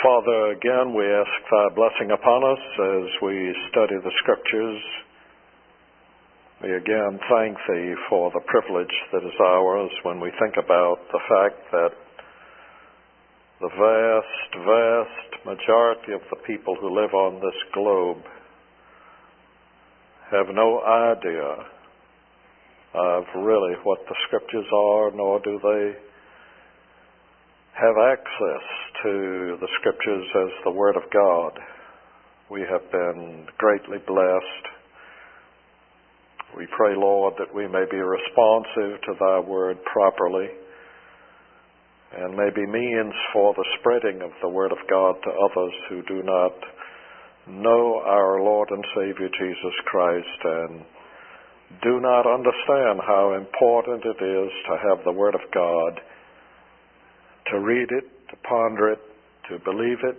Father, again we ask thy blessing upon us as we study the Scriptures. We again thank thee for the privilege that is ours when we think about the fact that the vast majority of the people who live on this globe have no idea of really what the Scriptures are, nor do they have access to the Scriptures as the Word of God. We have been greatly blessed. We pray, Lord, that we may be responsive to thy Word properly and may be means for the spreading of the Word of God to others who do not know our Lord and Savior Jesus Christ and do not understand how important it is to have the Word of God, to read it, to ponder it, to believe it,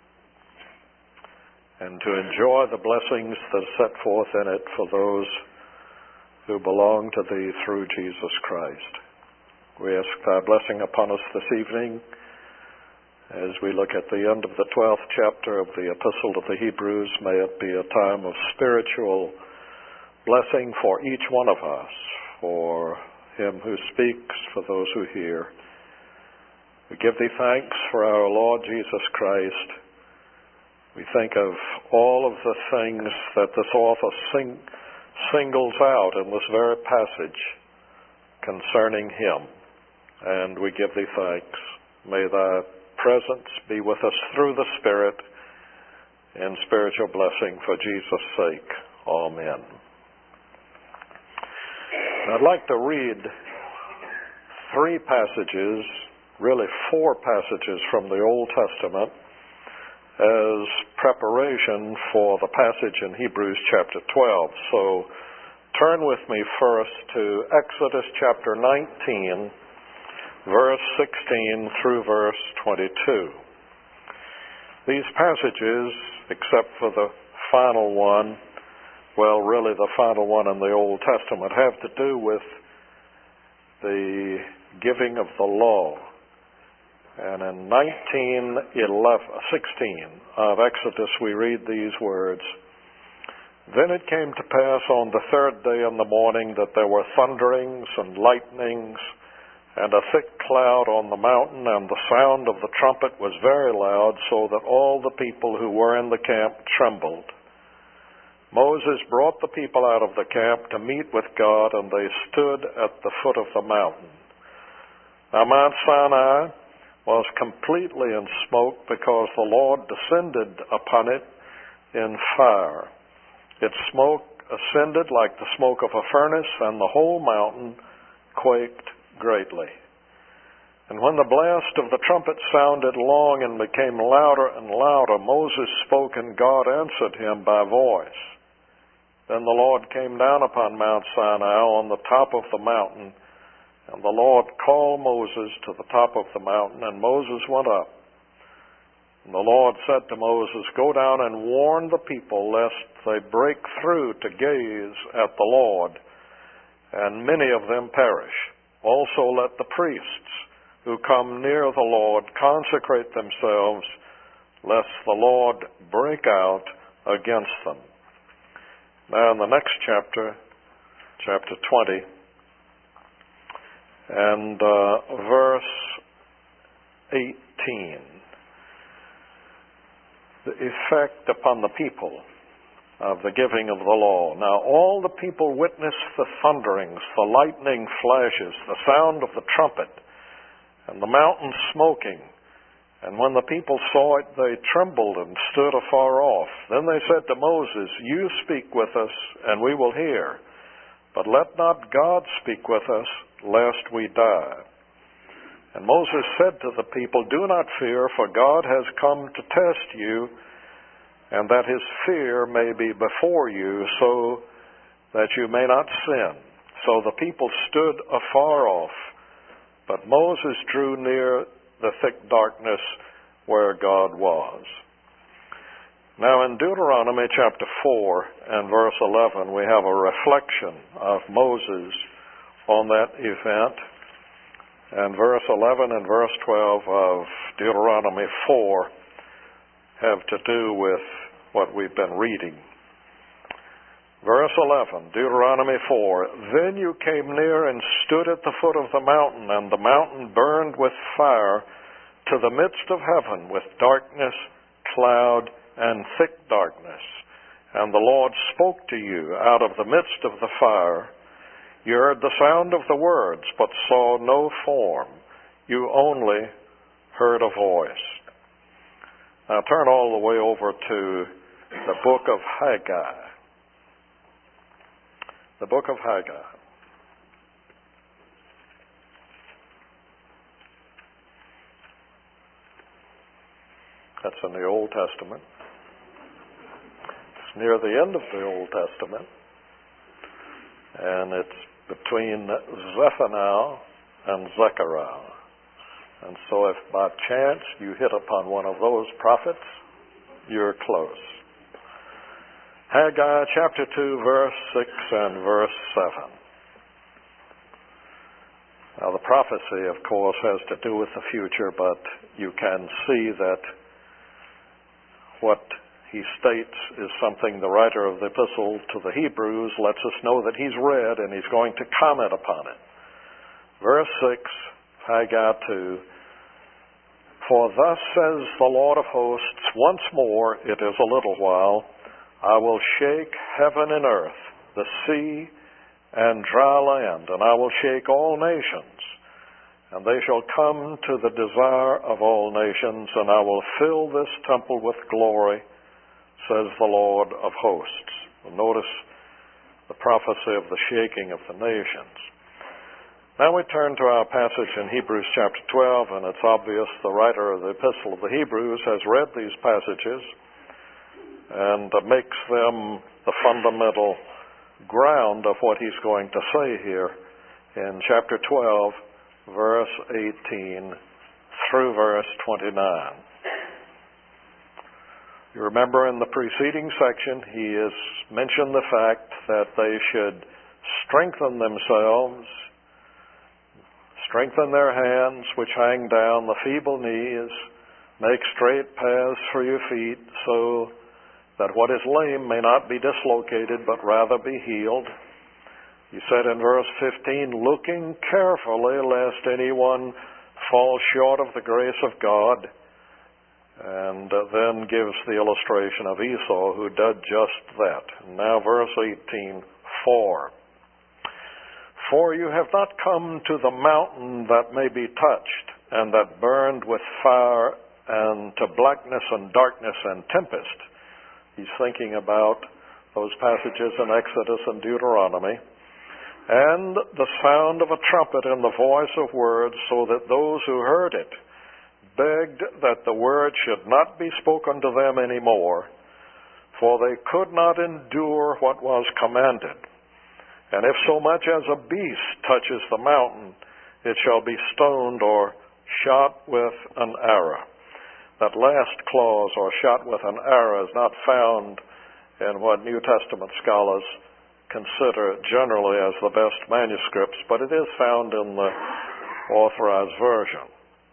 and to enjoy the blessings that are set forth in it for those who belong to thee through Jesus Christ. We ask thy blessing upon us this evening as we look at the end of the 12th chapter of the Epistle to the Hebrews. May it be a time of spiritual blessing for each one of us, for him who speaks, for those who hear. We give thee thanks for our Lord Jesus Christ. We think of all of the things that this author singles out in this very passage concerning him, and we give thee thanks. May thy presence be with us through the Spirit in spiritual blessing for Jesus' sake. Amen. I'd like to read three passages, really four passages from the Old Testament as preparation for the passage in Hebrews chapter 12. So turn with me first to Exodus chapter 19, verse 16 through verse 22. These passages, except for the final one, well, really the final one in the Old Testament, have to do with the giving of the law. And in 16 of Exodus, we read these words: Then it came to pass on the third day in the morning that there were thunderings and lightnings and a thick cloud on the mountain, and the sound of the trumpet was very loud, so that all the people who were in the camp trembled. Moses brought the people out of the camp to meet with God, and they stood at the foot of the mountain. Now Mount Sinai was completely in smoke, because the Lord descended upon it in fire. Its smoke ascended like the smoke of a furnace, and the whole mountain quaked greatly. And when the blast of the trumpet sounded long and became louder and louder, Moses spoke, and God answered him by voice. Then the Lord came down upon Mount Sinai on the top of the mountain, and the Lord called Moses to the top of the mountain, and Moses went up. And the Lord said to Moses, Go down and warn the people, lest they break through to gaze at the Lord, and many of them perish. Also let the priests who come near the Lord consecrate themselves, lest the Lord break out against them. Now in the next chapter, chapter 20, and verse 18, the effect upon the people of the giving of the law. Now all the people witnessed the thunderings, the lightning flashes, the sound of the trumpet, and the mountain smoking. And when the people saw it, they trembled and stood afar off. Then they said to Moses, You speak with us, and we will hear. But let not God speak with us, lest we die. And Moses said to the people, Do not fear, for God has come to test you, and that his fear may be before you, so that you may not sin. So the people stood afar off, but Moses drew near the thick darkness where God was. Now in Deuteronomy chapter 4 and verse 11, we have a reflection of Moses on that event. And verse 11 and verse 12 of Deuteronomy 4 have to do with what we've been reading. Verse 11, Deuteronomy 4, Then you came near and stood at the foot of the mountain, and the mountain burned with fire to the midst of heaven with darkness, cloud, and thick darkness. And the Lord spoke to you out of the midst of the fire. You heard the sound of the words, but saw no form. You only heard a voice. Now turn all the way over to the book of Haggai. The book of Haggai. That's in the Old Testament. It's near the end of the Old Testament. And it's between Zephaniah and Zechariah. And so if by chance you hit upon one of those prophets, you're close. Haggai chapter 2, verse 6 and verse 7. Now the prophecy, of course, has to do with the future, but you can see that what he states is something the writer of the epistle to the Hebrews lets us know that he's read, and he's going to comment upon it. Verse 6, Haggai 2, For thus says the Lord of hosts, once more, it is a little while, I will shake heaven and earth, the sea and dry land, and I will shake all nations. And they shall come to the desire of all nations, and I will fill this temple with glory, says the Lord of hosts. Well, notice the prophecy of the shaking of the nations. Now we turn to our passage in Hebrews chapter 12, and it's obvious the writer of the epistle of the Hebrews has read these passages and makes them the fundamental ground of what he's going to say here in chapter 12, verse 18 through verse 29. You remember in the preceding section, he has mentioned the fact that they should strengthen themselves, strengthen their hands which hang down, the feeble knees, make straight paths for your feet, so that what is lame may not be dislocated, but rather be healed. He said in verse 15, looking carefully lest anyone fall short of the grace of God, and then gives the illustration of Esau, who did just that. And now verse 18, For you have not come to the mountain that may be touched, and that burned with fire, and to blackness and darkness and tempest. He's thinking about those passages in Exodus and Deuteronomy. And the sound of a trumpet and the voice of words, so that those who heard it begged that the word should not be spoken to them any more, for they could not endure what was commanded. And if so much as a beast touches the mountain, it shall be stoned or shot with an arrow. That last clause, or shot with an arrow, is not found in what New Testament scholars consider generally as the best manuscripts, but it is found in the Authorized Version.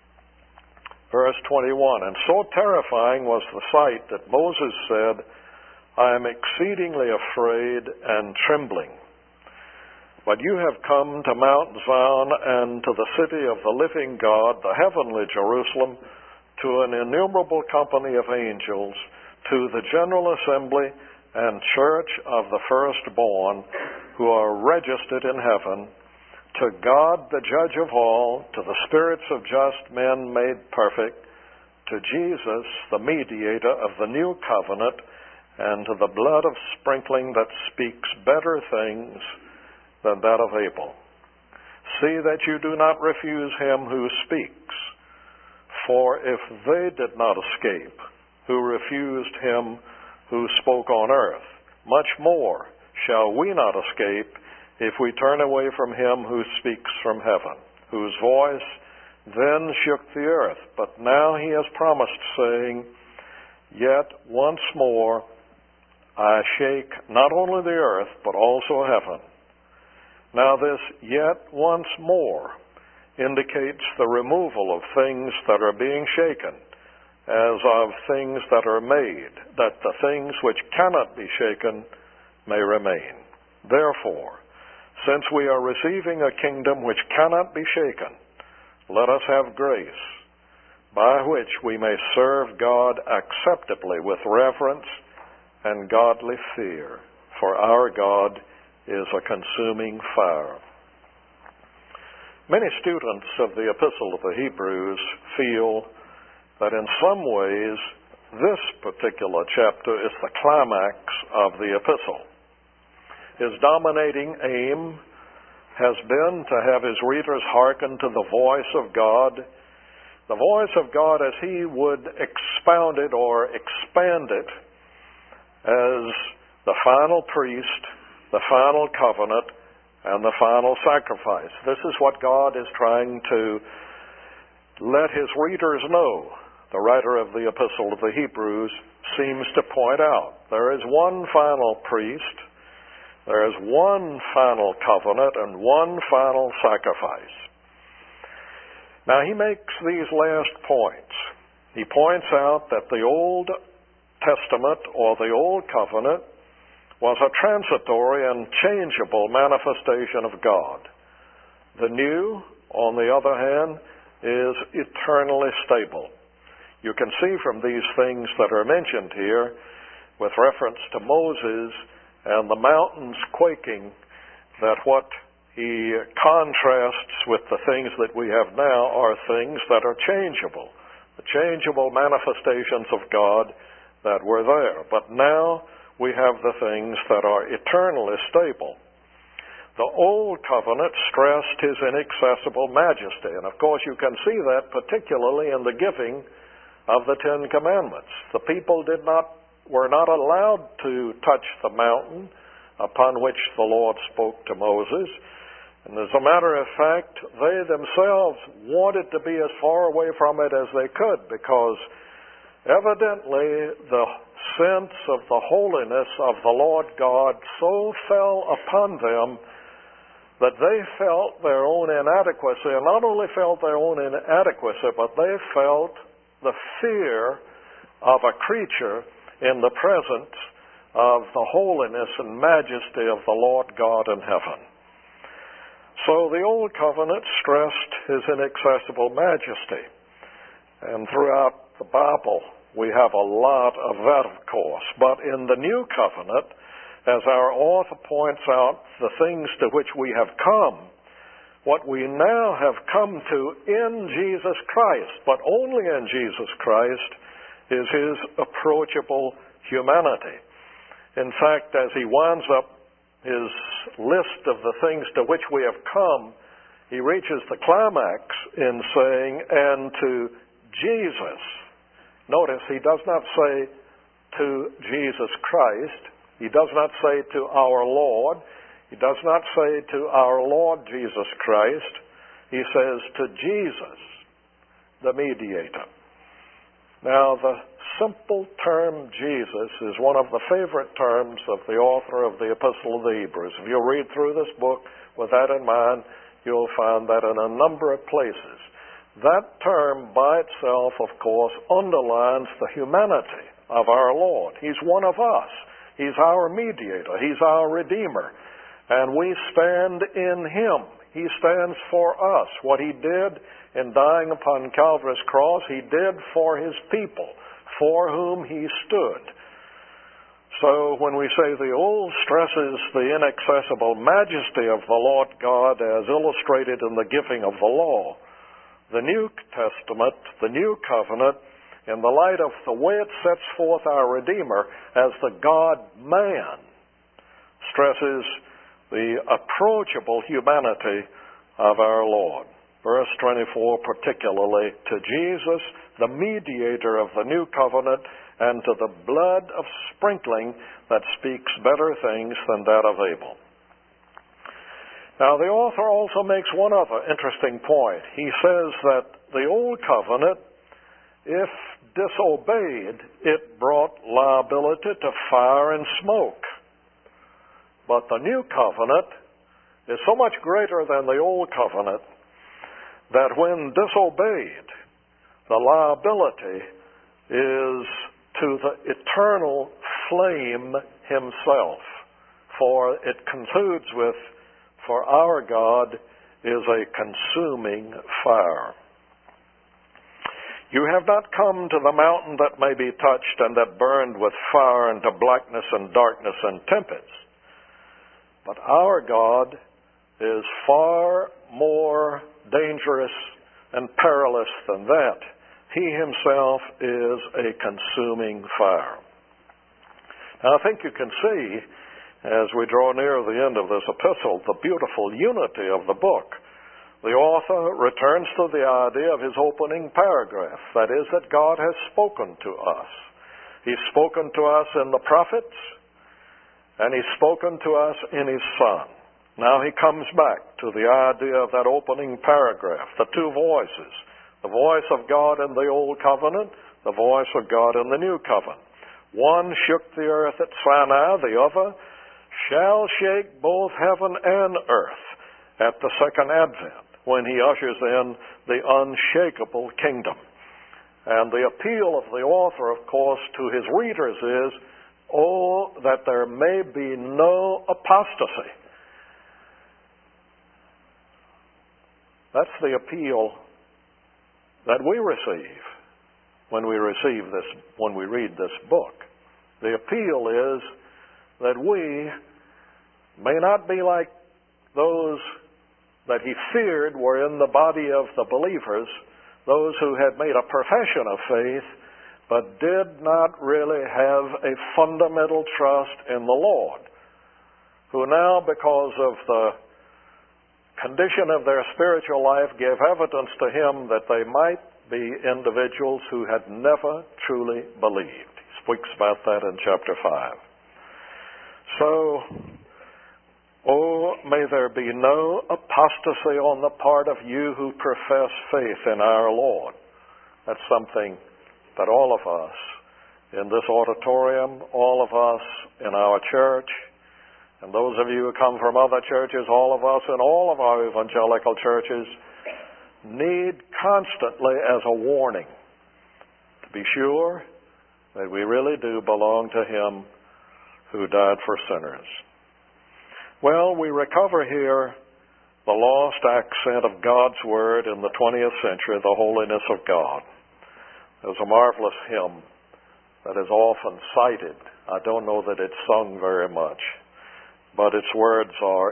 Verse 21, And so terrifying was the sight that Moses said, I am exceedingly afraid and trembling. But you have come to Mount Zion and to the city of the living God, the heavenly Jerusalem, to an innumerable company of angels, to the general assembly and church of the firstborn who are registered in heaven, to God the judge of all, to the spirits of just men made perfect, to Jesus the mediator of the new covenant, and to the blood of sprinkling that speaks better things than that of Abel. See that you do not refuse him who speaks. For if they did not escape, who refused him who spoke on earth, much more shall we not escape if we turn away from him who speaks from heaven, whose voice then shook the earth. But now he has promised, saying, Yet once more I shake not only the earth, but also heaven. Now this yet once more indicates the removal of things that are being shaken, as of things that are made, that the things which cannot be shaken may remain. Therefore, since we are receiving a kingdom which cannot be shaken, let us have grace, by which we may serve God acceptably with reverence and godly fear, for our God is a consuming fire. Many students of the Epistle of the Hebrews feel that in some ways this particular chapter is the climax of the epistle. His dominating aim has been to have his readers hearken to the voice of God as he would expound it or expand it as the final priest, the final covenant, and the final sacrifice. This is what God is trying to let his readers know. The writer of the Epistle of the Hebrews seems to point out there is one final priest, there is one final covenant, and one final sacrifice. Now he makes these last points. He points out that the Old Testament or the Old Covenant was a transitory and changeable manifestation of God. The New, on the other hand, is eternally stable. You can see from these things that are mentioned here, with reference to Moses and the mountains quaking, that what he contrasts with the things that we have now are things that are changeable, the changeable manifestations of God that were there. But now we have the things that are eternally stable. The Old Covenant stressed his inaccessible majesty, and of course you can see that particularly in the giving of the Ten Commandments. The people were not allowed to touch the mountain upon which the Lord spoke to Moses. And as a matter of fact, they themselves wanted to be as far away from it as they could, because evidently the sense of the holiness of the Lord God so fell upon them that they felt their own inadequacy, and not only felt their own inadequacy, but they felt the fear of a creature in the presence of the holiness and majesty of the Lord God in heaven. So the Old Covenant stressed his inaccessible majesty. And throughout the Bible, we have a lot of that, of course. But in the New Covenant, as our author points out, the things to which we have come, what we now have come to in Jesus Christ, but only in Jesus Christ, is his approachable humanity. In fact, as he winds up his list of the things to which we have come, he reaches the climax in saying, and to Jesus. Notice he does not say to Jesus Christ. He does not say to our Lord. He does not say to our Lord Jesus Christ. He says to Jesus, the mediator. Now, the simple term Jesus is one of the favorite terms of the author of the Epistle of the Hebrews. If you read through this book with that in mind, you'll find that in a number of places. That term by itself, of course, underlines the humanity of our Lord. He's one of us. He's our mediator. He's our Redeemer. And we stand in him. He stands for us. What he did in dying upon Calvary's cross, he did for his people, for whom he stood. So when we say the Old stresses the inaccessible majesty of the Lord God as illustrated in the giving of the law, the New Testament, the New Covenant, in the light of the way it sets forth our Redeemer as the God-man, stresses the approachable humanity of our Lord. Verse 24 particularly, to Jesus, the mediator of the new covenant, and to the blood of sprinkling that speaks better things than that of Abel. Now the author also makes one other interesting point. He says that the old covenant, if disobeyed, it brought liability to fire and smoke. But the new covenant is so much greater than the old covenant that when disobeyed, the liability is to the eternal flame himself. For it concludes with, for our God is a consuming fire. You have not come to the mountain that may be touched and that burned with fire and to blackness and darkness and tempest. But our God is far more dangerous and perilous than that. He himself is a consuming fire. Now I think you can see, as we draw near the end of this epistle, the beautiful unity of the book. The author returns to the idea of his opening paragraph, that is, that God has spoken to us. He's spoken to us in the prophets, and he's spoken to us in his Son. Now he comes back to the idea of that opening paragraph, the two voices, the voice of God in the Old Covenant, the voice of God in the New Covenant. One shook the earth at Sinai, the other shall shake both heaven and earth at the second advent, when he ushers in the unshakable kingdom. And the appeal of the author, of course, to his readers is, oh, that there may be no apostasy. That's the appeal that we receive when we read this book. The appeal is that we may not be like those that he feared were in the body of the believers, those who had made a profession of faith, but did not really have a fundamental trust in the Lord, who now, because of the condition of their spiritual life, gave evidence to him that they might be individuals who had never truly believed. He speaks about that in chapter 5. So, oh, may there be no apostasy on the part of you who profess faith in our Lord. That's something that all of us in this auditorium, all of us in our church, and those of you who come from other churches, all of us in all of our evangelical churches, need constantly as a warning to be sure that we really do belong to him who died for sinners. Well, we recover here the lost accent of God's Word in the 20th century, the holiness of God. There's a marvelous hymn that is often cited. I don't know that it's sung very much, but its words are,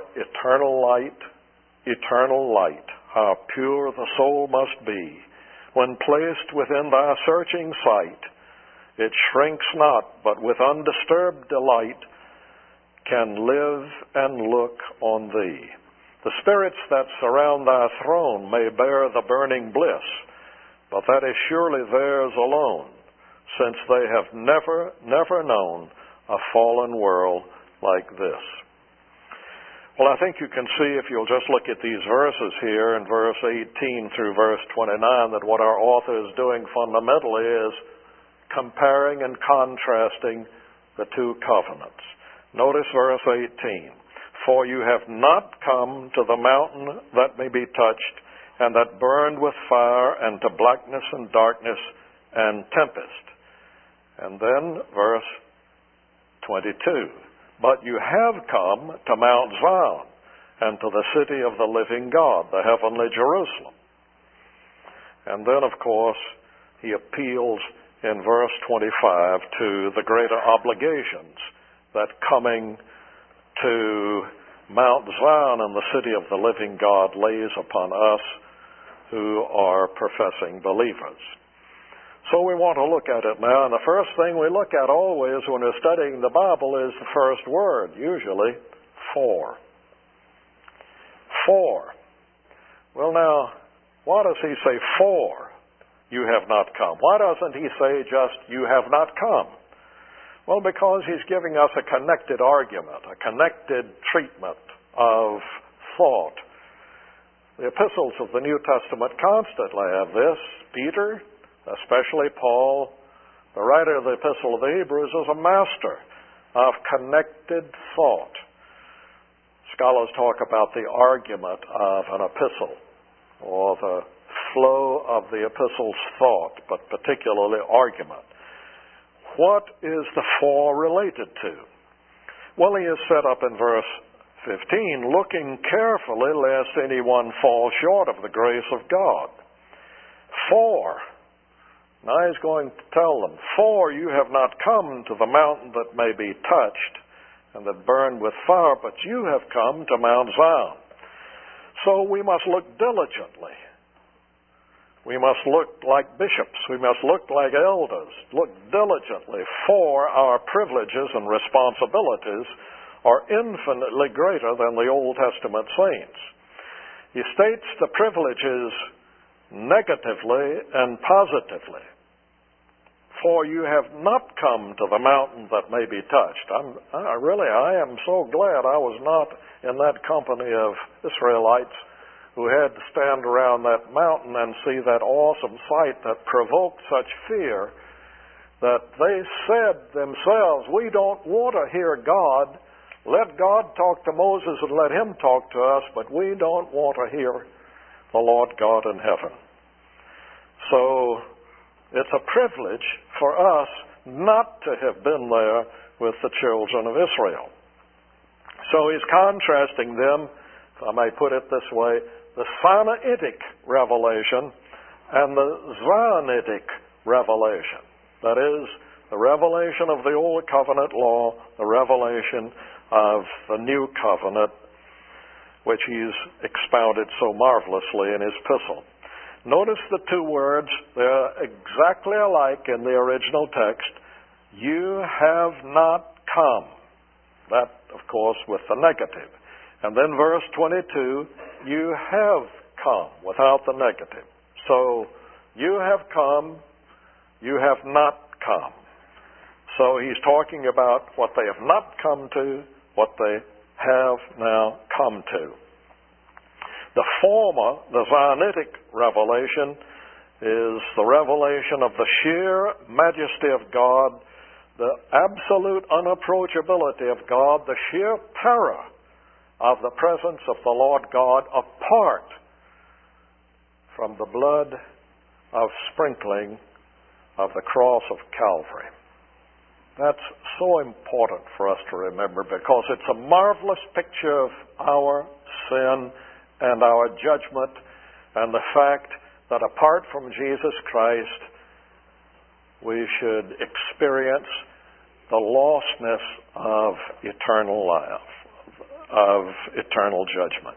eternal light, how pure the soul must be. When placed within thy searching sight, it shrinks not, but with undisturbed delight can live and look on thee. The spirits that surround thy throne may bear the burning bliss, but that is surely theirs alone, since they have never known a fallen world like this. Well, I think you can see, if you'll just look at these verses here in verse 18 through verse 29, that what our author is doing fundamentally is comparing and contrasting the two covenants. Notice verse 18. For you have not come to the mountain that may be touched, and that burned with fire, and to blackness and darkness and tempest. And then verse 22. But you have come to Mount Zion, and to the city of the living God, the heavenly Jerusalem. And then, of course, he appeals in verse 25 to the greater obligations that coming to Mount Zion and the city of the living God lays upon us who are professing believers. So we want to look at it now, and the first thing we look at always when we're studying the Bible is the first word, usually, for. For. Well now, why does he say for you have not come? Why doesn't he say just you have not come? Well, because he's giving us a connected argument, a connected treatment of thought. The epistles of the New Testament constantly have this. Peter, especially Paul, the writer of the Epistle of the Hebrews, is a master of connected thought. Scholars talk about the argument of an epistle, or the flow of the epistle's thought, but particularly argument. What is the for related to? Well, he is set up in verse 15, looking carefully lest anyone fall short of the grace of God. For, now he's going to tell them, for you have not come to the mountain that may be touched and that burn with fire, but you have come to Mount Zion. So we must look diligently. We must look like bishops. We must look like elders. Look diligently, for our privileges and responsibilities are infinitely greater than the Old Testament saints. He states the privileges negatively and positively. For you have not come to the mountain that may be touched. I am so glad I was not in that company of Israelites who had to stand around that mountain and see that awesome sight that provoked such fear that they said themselves, we don't want to hear God. Let God talk to Moses and let him talk to us, but we don't want to hear the Lord God in heaven. So it's a privilege for us not to have been there with the children of Israel. So he's contrasting them, if I may put it this way, the Sinaitic revelation and the Zionitic revelation. That is, the revelation of the Old Covenant law, the revelation of the New Covenant, which he's expounded so marvelously in his epistle. Notice the two words, they're exactly alike in the original text. You have not come. That, of course, with the negative. And then verse 22, you have come, without the negative. So, you have come, you have not come. So he's talking about what they have not come to, what they have now come to. The former, the Zionitic revelation, is the revelation of the sheer majesty of God, the absolute unapproachability of God, the sheer terror of the presence of the Lord God apart from the blood of sprinkling of the cross of Calvary. That's so important for us to remember because it's a marvelous picture of our sin and our judgment and the fact that apart from Jesus Christ, we should experience the lostness of eternal life, of eternal judgment.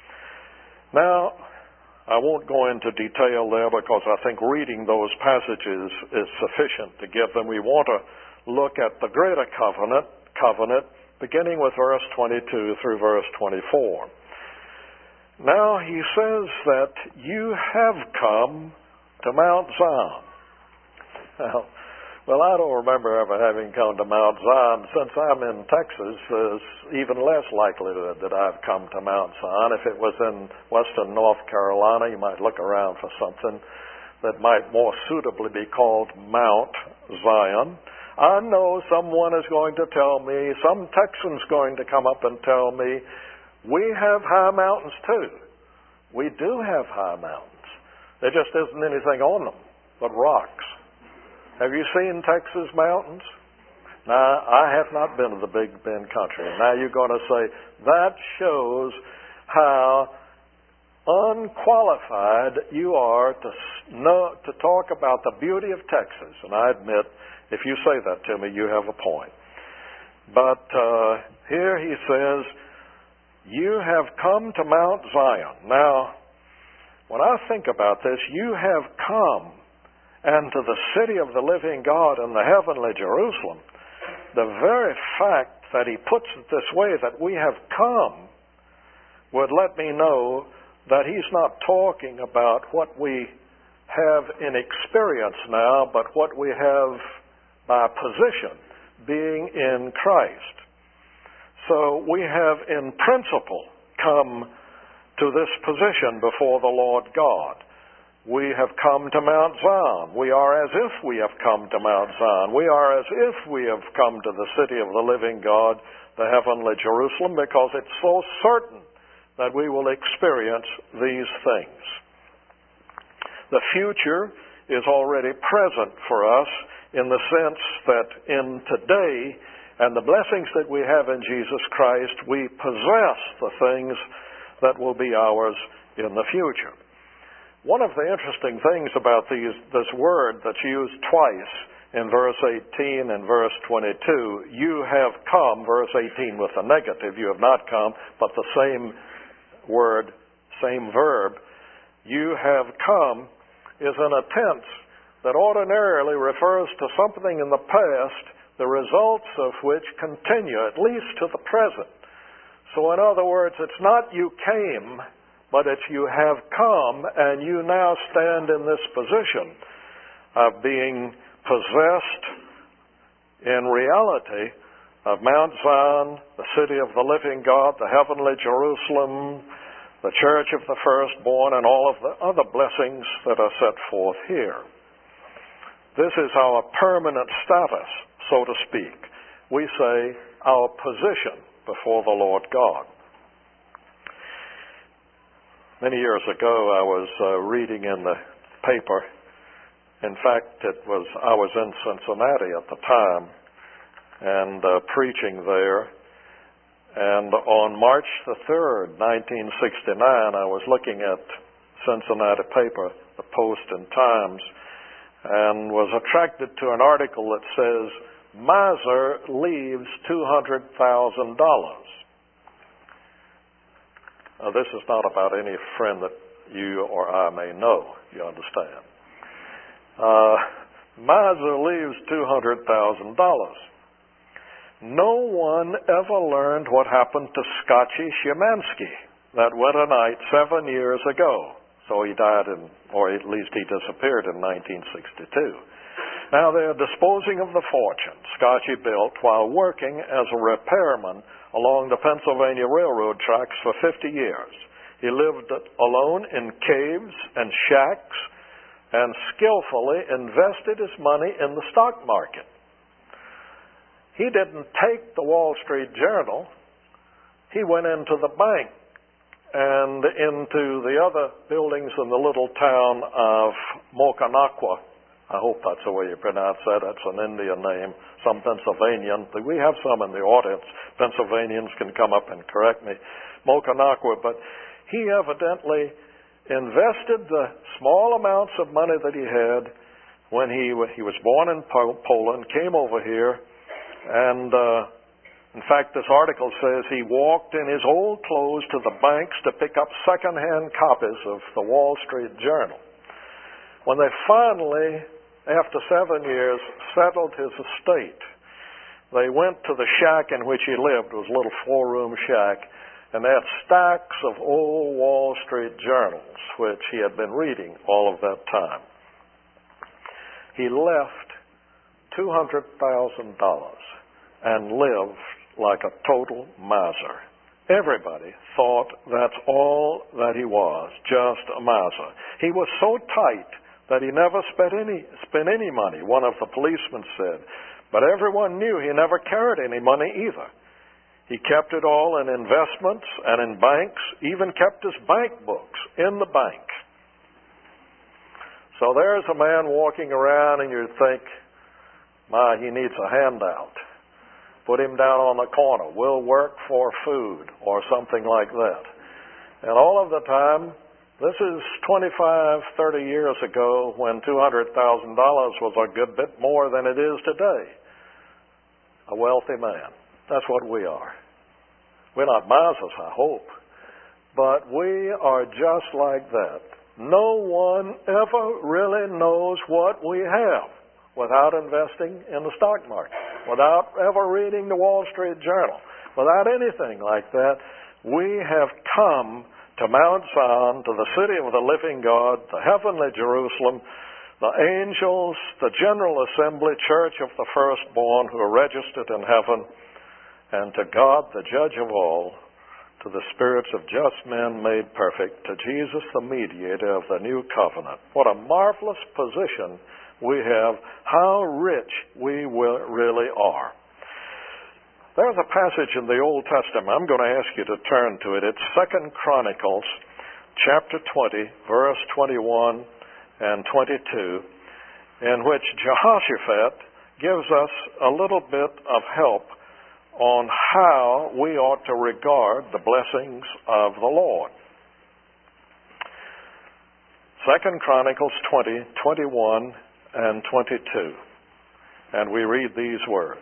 Now, I won't go into detail there because I think reading those passages is sufficient to give them. We want to look at the greater covenant, beginning with verse 22 through verse 24. Now he says that you have come to Mount Zion. Well, I don't remember ever having come to Mount Zion. Since I'm in Texas, there's even less likelihood that I've come to Mount Zion. If it was in western North Carolina, you might look around for something that might more suitably be called Mount Zion. I know someone is going to tell me, some Texan's going to come up and tell me, we have high mountains too. We do have high mountains. There just isn't anything on them but rocks. Have you seen Texas mountains? Now, I have not been to the Big Bend country. Now you're going to say, that shows how unqualified you are to talk about the beauty of Texas. And I admit, if you say that to me, you have a point. But here he says, you have come to Mount Zion. Now, when I think about this, you have come and to the city of the living God in the heavenly Jerusalem. The very fact that he puts it this way, that we have come, would let me know that he's not talking about what we have in experience now, but what we have by position, being in Christ. So we have in principle come to this position before the Lord God. We have come to Mount Zion. We are as if we have come to Mount Zion. We are as if we have come to the city of the living God, the heavenly Jerusalem, because it's so certain that we will experience these things. The future is already present for us in the sense that in today and the blessings that we have in Jesus Christ, we possess the things that will be ours in the future. One of the interesting things about this word that's used twice in verse 18 and verse 22, you have come, verse 18 with the negative, you have not come, but the same word, same verb, you have come, is in a tense that ordinarily refers to something in the past, the results of which continue, at least to the present. So in other words, it's not you came, but it's you have come, and you now stand in this position of being possessed in reality of Mount Zion, the city of the living God, the heavenly Jerusalem, the church of the firstborn, and all of the other blessings that are set forth here. This is our permanent status, so to speak. We say our position before the Lord God. Many years ago, I was reading in the paper. In fact, I was in Cincinnati at the time and preaching there. And on March the 3rd, 1969, I was looking at Cincinnati paper, the Post and Times, and was attracted to an article that says, miser leaves $200,000. Now, this is not about any friend that you or I may know, you understand. Miser leaves $200,000. No one ever learned what happened to Scotchy Szymanski that winter night 7 years ago. So he died or at least he disappeared in 1962. Now they're disposing of the fortune Scotchy built while working as a repairman along the Pennsylvania Railroad tracks for 50 years. He lived alone in caves and shacks and skillfully invested his money in the stock market. He didn't take the Wall Street Journal. He went into the bank and into the other buildings in the little town of Mokanaqua. I hope that's the way you pronounce that. That's an Indian name, some Pennsylvanian. We have some in the audience. Pennsylvanians can come up and correct me. Mokanaqua, but he evidently invested the small amounts of money that he had when he was born in Poland, came over here, and in fact, this article says he walked in his old clothes to the banks to pick up second-hand copies of the Wall Street Journal. When they finally, after 7 years, settled his estate, they went to the shack in which he lived. It was a little four-room shack, and they had stacks of old Wall Street journals, which he had been reading all of that time. He left $200,000 and lived like a total miser. Everybody thought that's all that he was, just a miser. He was so tight that he never spent any money, one of the policemen said. But everyone knew he never carried any money either. He kept it all in investments and in banks, even kept his bank books in the bank. So there's a man walking around and you'd think, my, he needs a handout. Put him down on the corner. We'll work for food or something like that. And all of the time, this is 25, 30 years ago when $200,000 was a good bit more than it is today. A wealthy man. That's what we are. We're not misers, I hope. But we are just like that. No one ever really knows what we have without investing in the stock market, without ever reading the Wall Street Journal, without anything like that. We have come to Mount Zion, to the city of the living God, the heavenly Jerusalem, the angels, the General Assembly, church of the firstborn who are registered in heaven, and to God, the judge of all, to the spirits of just men made perfect, to Jesus, the mediator of the new covenant. What a marvelous position we have, how rich we really are. There's a passage in the Old Testament. I'm going to ask you to turn to it. It's 2 Chronicles chapter 20, verse 21 and 22, in which Jehoshaphat gives us a little bit of help on how we ought to regard the blessings of the Lord. 2 Chronicles 20, 21, and 22. And we read these words.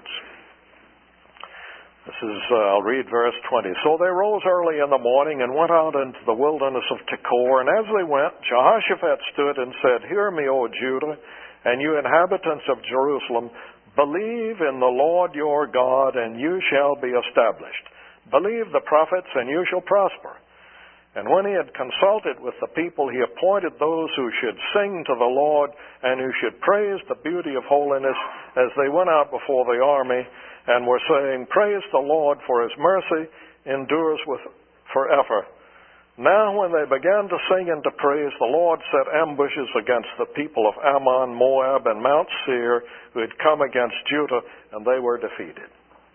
I'll read verse 20. So they rose early in the morning and went out into the wilderness of Tekoa. And as they went, Jehoshaphat stood and said, Hear me, O Judah, and you inhabitants of Jerusalem, believe in the Lord your God, and you shall be established. Believe the prophets, and you shall prosper. And when he had consulted with the people, he appointed those who should sing to the Lord, and who should praise the beauty of holiness as they went out before the army, and were saying, Praise the Lord, for his mercy endures forever. Now when they began to sing and to praise, the Lord set ambushes against the people of Ammon, Moab, and Mount Seir, who had come against Judah, and they were defeated.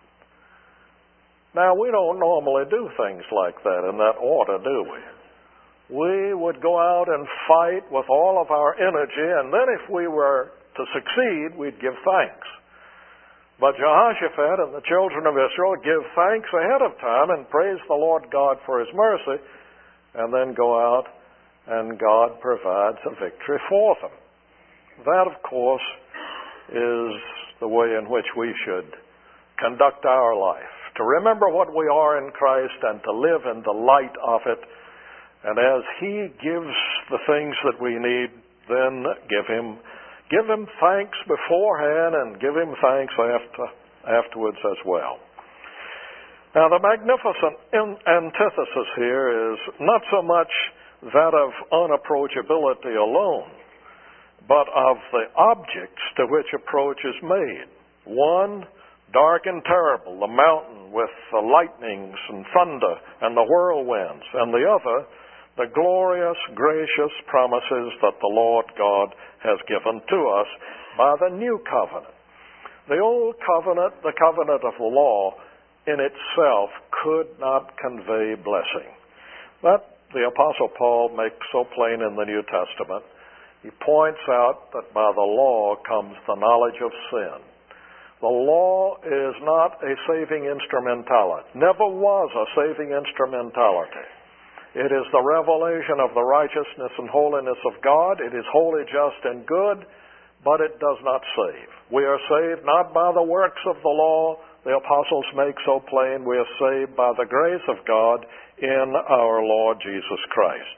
Now, we don't normally do things like that in that order, do we? We would go out and fight with all of our energy, and then if we were to succeed, we'd give thanks. But Jehoshaphat and the children of Israel give thanks ahead of time and praise the Lord God for his mercy, and then go out and God provides a victory for them. That, of course, is the way in which we should conduct our life. To remember what we are in Christ and to live in the light of it. And as he gives the things that we need, then give him thanks beforehand and give him thanks afterwards as well. Now, the magnificent antithesis here is not so much that of unapproachability alone, but of the objects to which approach is made. One, dark and terrible, the mountain with the lightnings and thunder and the whirlwinds, and the other, the glorious, gracious promises that the Lord God has given to us by the new covenant. The old covenant, the covenant of the law, in itself could not convey blessing. That the Apostle Paul makes so plain in the New Testament. He points out that by the law comes the knowledge of sin. The law is not a saving instrumentality. Never was a saving instrumentality. It is the revelation of the righteousness and holiness of God. It is holy, just, and good, but it does not save. We are saved not by the works of the law. The apostles make so plain. We are saved by the grace of God in our Lord Jesus Christ.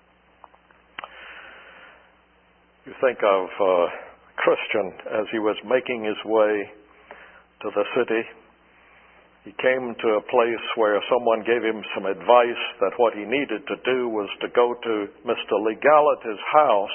You think of Christian as he was making his way to the city. He came to a place where someone gave him some advice that what he needed to do was to go to Mr. Legality's house.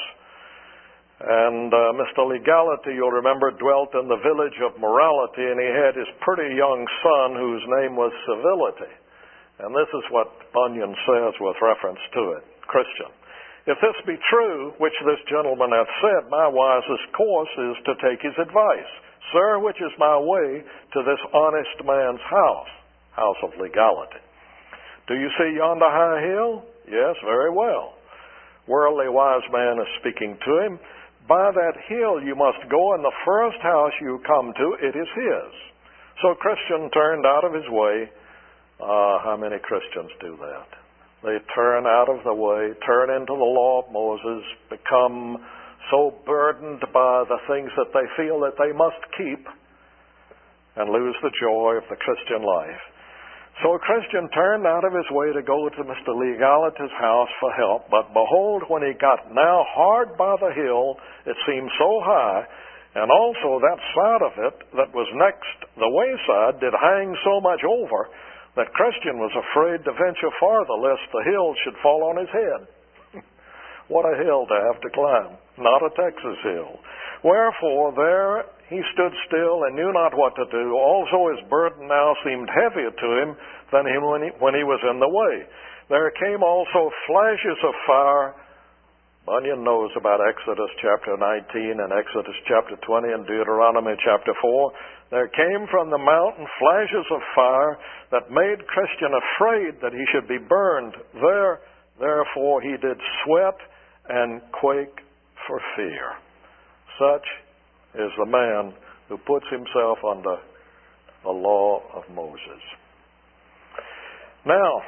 And Mr. Legality, you'll remember, dwelt in the village of morality, and he had his pretty young son whose name was Civility. And this is what Bunyan says with reference to it. Christian, if this be true, which this gentleman hath said, my wisest course is to take his advice. Sir, which is my way to this honest man's house of legality? Do you see yonder high hill? Yes, very well. Worldly wise man is speaking to him. By that hill you must go, and the first house you come to, it is his. So Christian turned out of his way. How many Christians do that? They turn out of the way, turn into the law of Moses, become so burdened by the things that they feel that they must keep, and lose the joy of the Christian life. So a Christian turned out of his way to go to Mr. Legality's house for help, but behold, when he got now hard by the hill, it seemed so high, and also that side of it that was next the wayside did hang so much over, that Christian was afraid to venture farther lest the hill should fall on his head. What a hill to have to climb, not a Texas hill. Wherefore there he stood still and knew not what to do. Also his burden now seemed heavier to him than when he was in the way. There came also flashes of fire. Bunyan knows about Exodus chapter 19 and Exodus chapter 20 and Deuteronomy chapter 4. There came from the mountain flashes of fire that made Christian afraid that he should be burned. Therefore he did sweat and quake for fear. Such is the man who puts himself under the law of Moses. Now,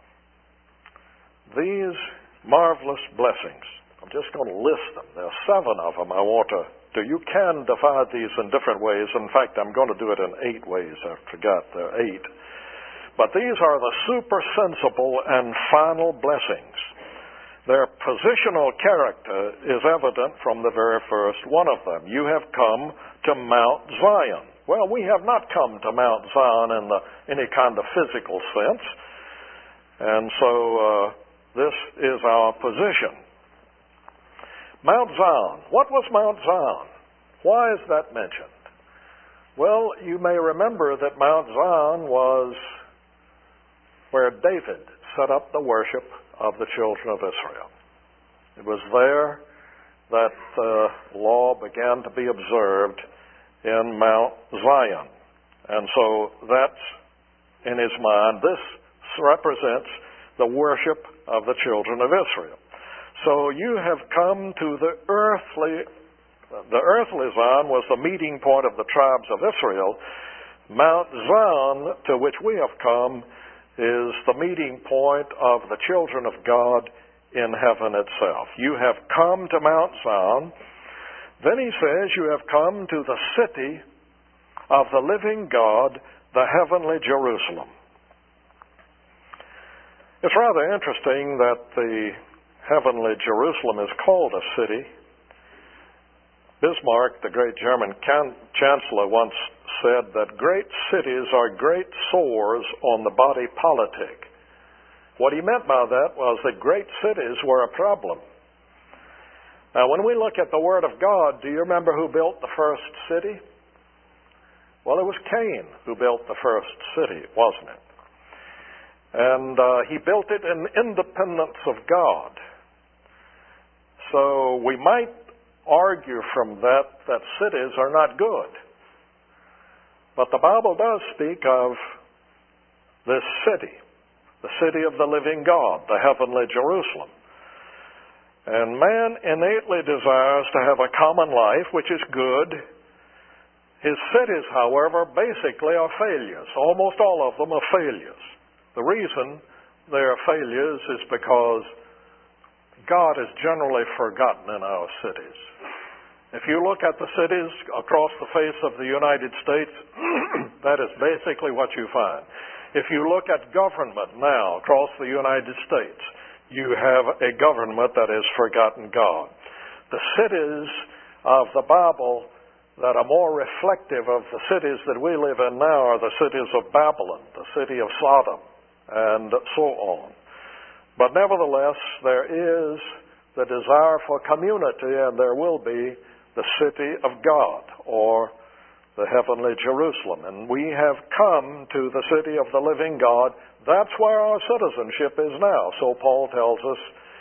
these marvelous blessings, I'm just going to list them. There are 7 of them I want to do. You can divide these in different ways. In fact, I'm going to do it in 8 ways. I forgot there are 8. But these are the super sensible and final blessings. Their positional character is evident from the very first one of them. You have come to Mount Zion. Well, we have not come to Mount Zion in any kind of physical sense. And so this is our position. Mount Zion. What was Mount Zion? Why is that mentioned? Well, you may remember that Mount Zion was where David set up the worship of the children of Israel. It was there that the law began to be observed in Mount Zion. And so that's in his mind. This represents the worship of the children of Israel. So you have come to the earthly Zion was the meeting point of the tribes of Israel. Mount Zion, to which we have come, is the meeting point of the children of God in heaven itself. You have come to Mount Zion. Then he says you have come to the city of the living God, the heavenly Jerusalem. It's rather interesting that the heavenly Jerusalem is called a city. Bismarck, the great German chancellor, once said that great cities are great sores on the body politic. What he meant by that was that great cities were a problem. Now, when we look at the Word of God, do you remember who built the first city? Well, it was Cain who built the first city, wasn't it? And he built it in independence of God. So we might argue from that cities are not good. But the Bible does speak of this city, the city of the living God, the heavenly Jerusalem. And man innately desires to have a common life, which is good. His cities, however, basically are failures. Almost all of them are failures. The reason they are failures is because God is generally forgotten in our cities. If you look at the cities across the face of the United States, that is basically what you find. If you look at government now across the United States, you have a government that has forgotten God. The cities of the Bible that are more reflective of the cities that we live in now are the cities of Babylon, the city of Sodom, and so on. But nevertheless, there is the desire for community, and there will be the city of God, or the heavenly Jerusalem. And we have come to the city of the living God. That's where our citizenship is now. So Paul tells us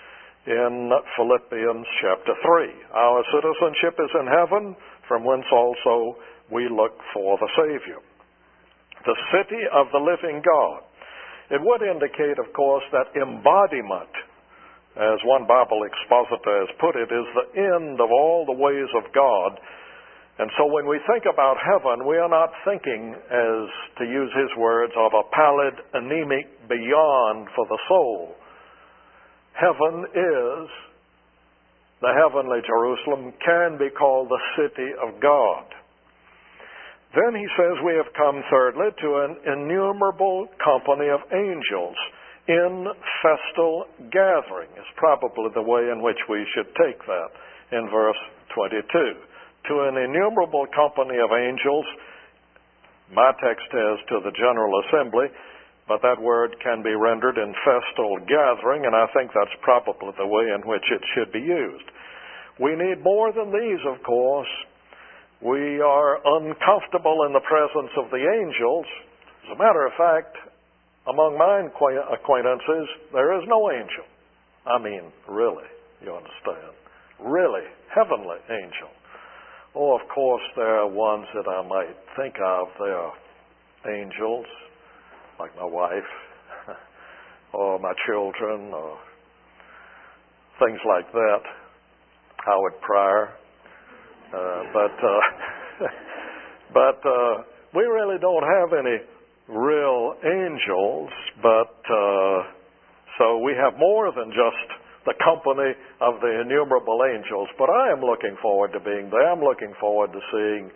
in Philippians chapter 3. Our citizenship is in heaven, from whence also we look for the Savior. The city of the living God. It would indicate, of course, that embodiment, as one Bible expositor has put it, is the end of all the ways of God. And so when we think about heaven, we are not thinking, as to use his words, of a pallid, anemic beyond for the soul. Heaven is, the heavenly Jerusalem can be called the city of God. Then he says we have come, thirdly, to an innumerable company of angels in festal gathering, is probably the way in which we should take that in verse 22. To an innumerable company of angels, my text has to the general assembly, but that word can be rendered in festal gathering, and I think that's probably the way in which it should be used. We need more than these, of course. We are uncomfortable in the presence of the angels. As a matter of fact, among my acquaintances, there is no angel. I mean, really, you understand? Really, heavenly angel. Oh, of course, there are ones that I might think of. They are angels, like my wife, or my children, or things like that. Howard Pryor. But we really don't have any real angels, but so we have more than just the company of the innumerable angels. But I am looking forward to being there. I'm looking forward to seeing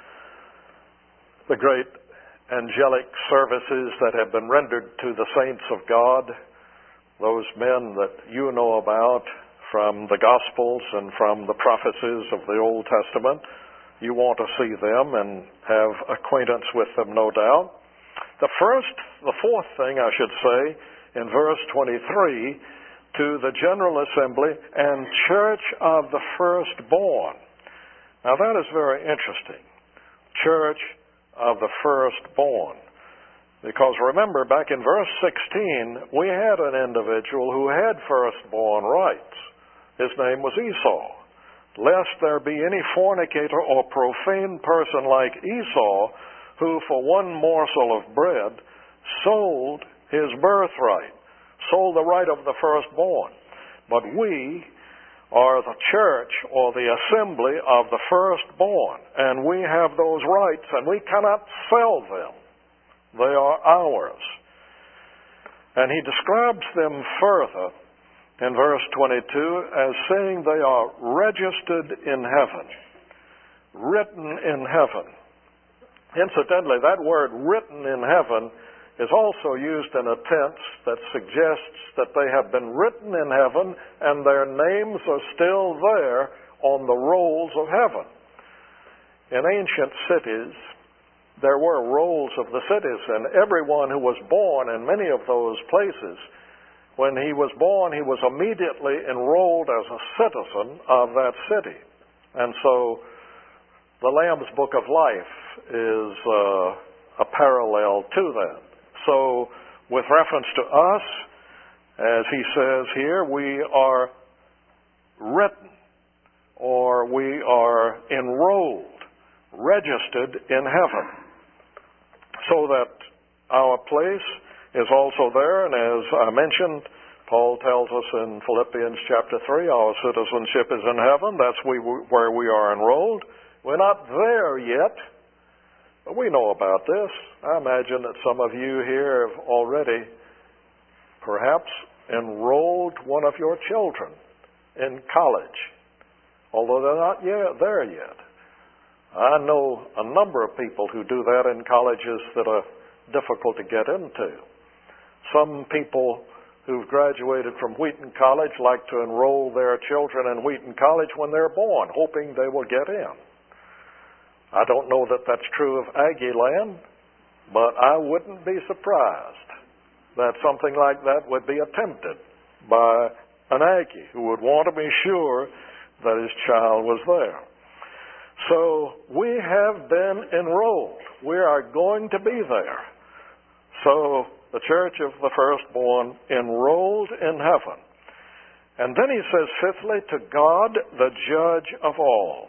the great angelic services that have been rendered to the saints of God, those men that you know about from the Gospels and from the prophecies of the Old Testament. You want to see them and have acquaintance with them, no doubt. The fourth thing I should say, in verse 23, to the General Assembly and Church of the Firstborn. Now that is very interesting. Church of the Firstborn. Because remember, back in verse 16, we had an individual who had firstborn rights. His name was Esau. Lest there be any fornicator or profane person like Esau, who for one morsel of bread sold his birthright, sold the right of the firstborn. But we are the church or the assembly of the firstborn, and we have those rights, and we cannot sell them. They are ours. And he describes them further in verse 22 as saying they are registered in heaven, written in heaven. Incidentally, that word written in heaven is also used in a tense that suggests that they have been written in heaven and their names are still there on the rolls of heaven. In ancient cities, there were rolls of the cities, and everyone who was born in many of those places, when he was born, he was immediately enrolled as a citizen of that city. And so the Lamb's Book of Life is a parallel to that. So with reference to us, as he says here, we are written, or we are enrolled, registered in heaven, so that our place is also there. And as I mentioned, Paul tells us in Philippians chapter 3, our citizenship is in heaven. That's where we are enrolled. We're not there yet, but we know about this. I imagine that some of you here have already perhaps enrolled one of your children in college, although they're not there yet. I know a number of people who do that in colleges that are difficult to get into. Some people who've graduated from Wheaton College like to enroll their children in Wheaton College when they're born, hoping they will get in. I don't know that that's true of Aggie Land, but I wouldn't be surprised that something like that would be attempted by an Aggie who would want to be sure that his child was there. So we have been enrolled. We are going to be there. So the church of the firstborn enrolled in heaven. And then he says, fifthly, to God, the judge of all.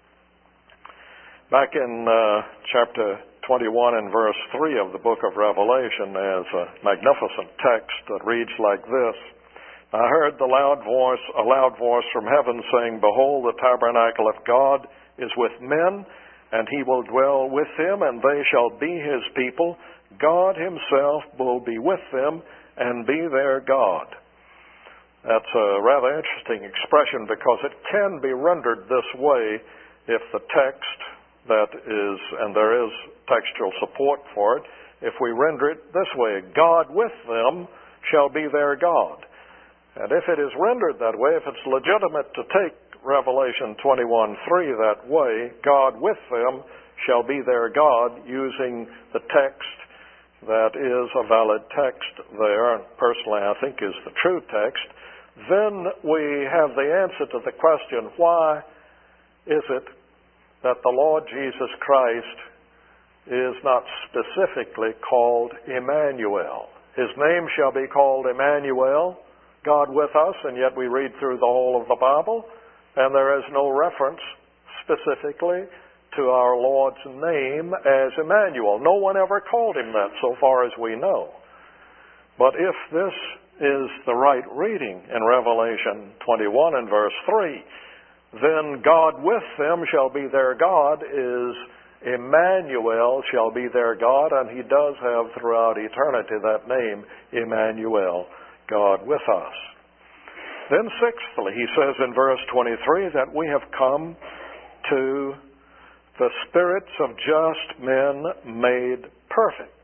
Back in chapter 21 and verse 3 of the book of Revelation, there's a magnificent text that reads like this. I heard a loud voice from heaven saying, behold, the tabernacle of God is with men, and he will dwell with them, and they shall be his people. God himself will be with them and be their God. That's a rather interesting expression because it can be rendered this way if the text that is, and there is textual support for it, if we render it this way, God with them shall be their God. And if it is rendered that way, if it's legitimate to take Revelation 21:3 that way, God with them shall be their God, using the text that is a valid text there, and personally I think is the true text, then we have the answer to the question, why is it that the Lord Jesus Christ is not specifically called Emmanuel? His name shall be called Emmanuel, God with us, and yet we read through the whole of the Bible, and there is no reference specifically to our Lord's name as Emmanuel. No one ever called him that so far as we know. But if this is the right reading in Revelation 21 and verse 3, then God with them shall be their God is Emmanuel shall be their God, and he does have throughout eternity that name, Emmanuel, God with us. Then sixthly, he says in verse 23 that we have come to the spirits of just men made perfect.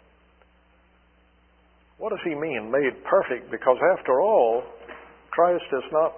What does he mean, made perfect? Because after all, Christ is not,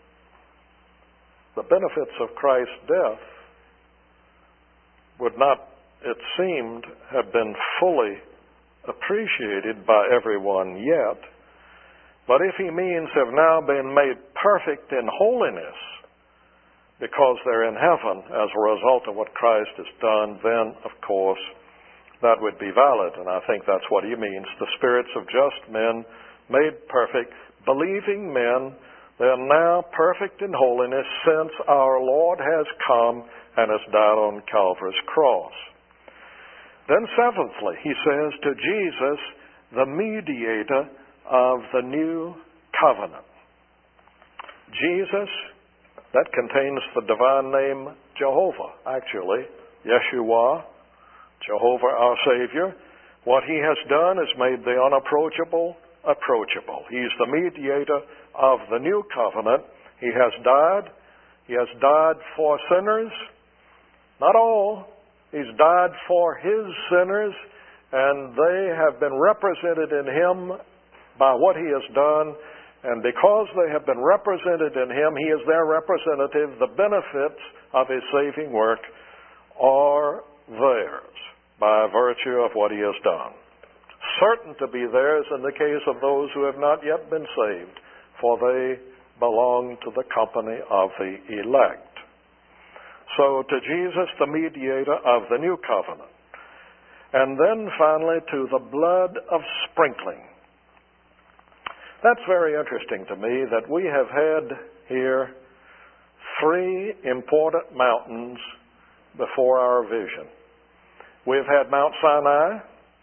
the benefits of Christ's death would not, it seemed, have been fully appreciated by everyone yet. But if he means have now been made perfect in holiness because they're in heaven as a result of what Christ has done, then, of course, that would be valid. And I think that's what he means. The spirits of just men made perfect, believing men, they're now perfect in holiness since our Lord has come and has died on Calvary's cross. Then seventhly, he says, to Jesus, the mediator of the new covenant. Jesus, that contains the divine name Jehovah, actually, Yeshua, Jehovah our Savior. What he has done is made the unapproachable approachable. He's the mediator of the new covenant. He has died. He has died for sinners. Not all. He's died for his sinners, and they have been represented in him by what he has done. And because they have been represented in him, he is their representative. The benefits of his saving work are theirs by virtue of what he has done. Certain to be theirs in the case of those who have not yet been saved, for they belong to the company of the elect. So to Jesus, the mediator of the new covenant. And then finally to the blood of sprinkling. That's very interesting to me that we have had here three important mountains before our vision. We've had Mount Sinai,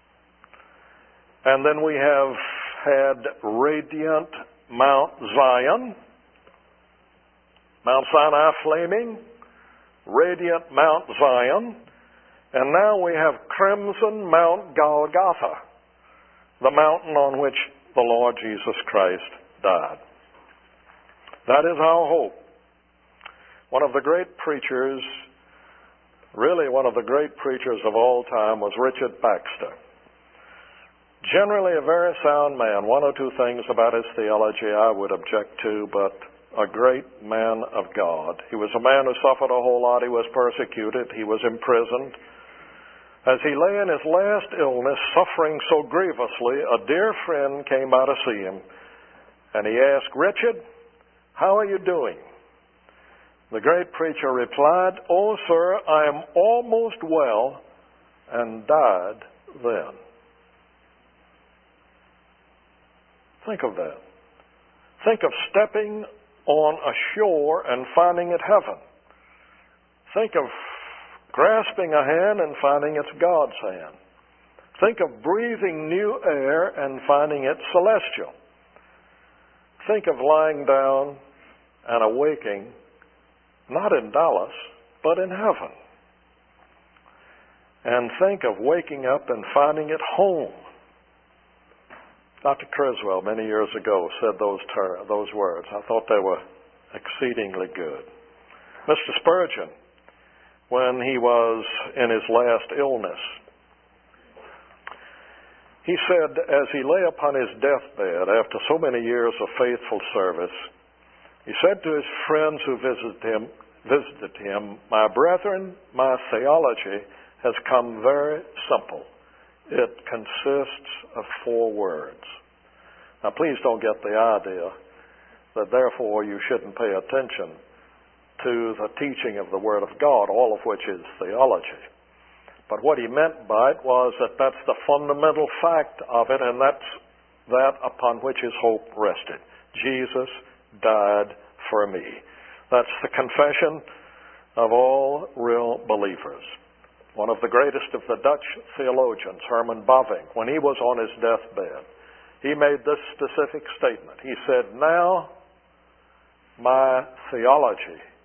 and then we have had radiant Mount Zion, Mount Sinai flaming, radiant Mount Zion, and now we have crimson Mount Golgotha, the mountain on which the Lord Jesus Christ died. That is our hope. One of the great preachers, really one of the great preachers of all time, was Richard Baxter. Generally a very sound man. One or two things about his theology I would object to, but a great man of God. He was a man who suffered a whole lot. He was persecuted. He was imprisoned. As he lay in his last illness, suffering so grievously, a dear friend came by to see him, and he asked, "Richard, how are you doing?" The great preacher replied, "Oh, sir, I am almost well," and died then. Think of that. Think of stepping on a shore and finding it heaven. Think of grasping a hand and finding it's God's hand. Think of breathing new air and finding it celestial. Think of lying down and awaking, not in Dallas, but in heaven. And think of waking up and finding it home. Dr. Criswell, many years ago, said those words. I thought they were exceedingly good. Mr. Spurgeon, when he was in his last illness, he said, as he lay upon his deathbed after so many years of faithful service, he said to his friends who visited him, "My brethren, my theology has come very simple. It consists of 4 words." Now, please don't get the idea that therefore you shouldn't pay attention to the teaching of the Word of God, all of which is theology. But what he meant by it was that that's the fundamental fact of it, and that's that upon which his hope rested. Jesus died for me. That's the confession of all real believers. One of the greatest of the Dutch theologians, Herman Bavinck, when he was on his deathbed, he made this specific statement. He said, "Now my theology